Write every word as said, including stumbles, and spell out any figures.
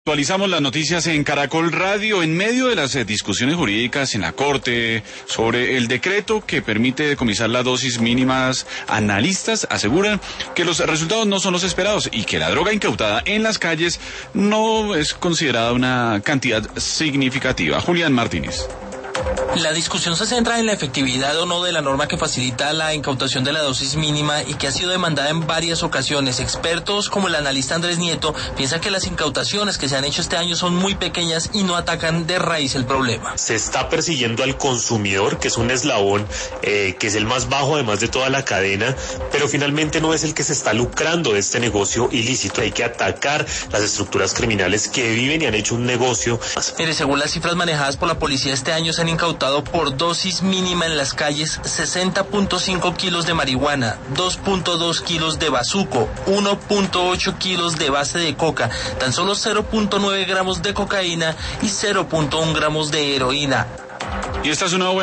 Actualizamos las noticias en Caracol Radio en medio de las eh, discusiones jurídicas en la Corte sobre el decreto que permite decomisar las dosis mínimas. Analistas aseguran que los resultados no son los esperados y que la droga incautada en las calles no es considerada una cantidad significativa. Julián Martínez. La discusión se centra en la efectividad o no de la norma que facilita la incautación de la dosis mínima y que ha sido demandada en varias ocasiones. Expertos como el analista Andrés Nieto piensan que las incautaciones que se han hecho este año son muy pequeñas y no atacan de raíz el problema. Se está persiguiendo al consumidor, que es un eslabón eh, que es el más bajo además de toda la cadena, pero finalmente no es el que se está lucrando de este negocio ilícito. Hay que atacar las estructuras criminales que viven y han hecho un negocio. Mire, según las cifras manejadas por la policía, este año se han incautado por dosis mínima en las calles sesenta punto cinco kilos de marihuana, dos punto dos kilos de bazuco, uno punto ocho kilos de base de coca, tan solo cero punto nueve gramos de cocaína y cero punto uno gramos de heroína. Y esta es una buena